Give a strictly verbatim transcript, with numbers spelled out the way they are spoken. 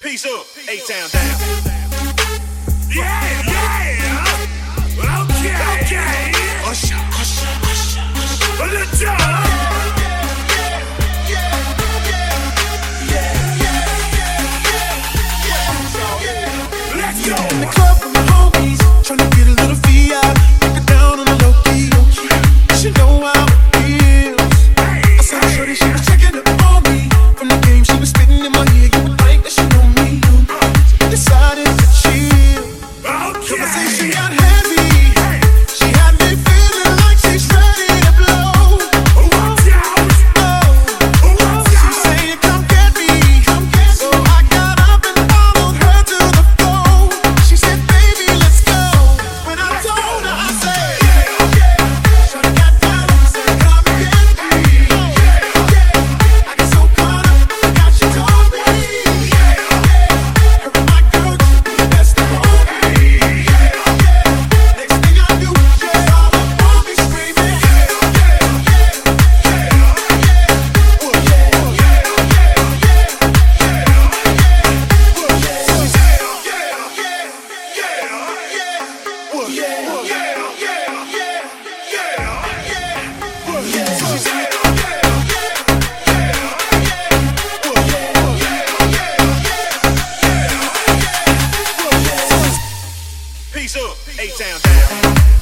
Peace up, A-Town down. Yeah, yeah. Well, okay, okay. Usher, usher, usher, usher. Let's go. Let's go. In the club with my homies, tryna get a little V I. Keep it down on the low key. She know how it feels. I saw her shorty, she was checking up on me. From the game, she was spitting in my ear. You would think that she know me. So we decided to chill. Conversation got heavy. She had me feeling like she's ready to blow. Watch out! Oh, watch out! She saying, "Come get me." So I got up and followed her to the floor. She said, "Baby, let's go." When I told her, I said, "Yeah, yeah." Shorty got down and said, "Come get me." Yeah, yeah. I got so caught up, forgot she told me. Yeah, yeah. Her and my girl could be the best of all me. Yeah, yeah. Next thing I knew, she was all up on me screaming. Yeah, yeah, yeah, yeah, yeah. Oh, yeah, yeah, yeah, yeah, Peace up, A-Town down.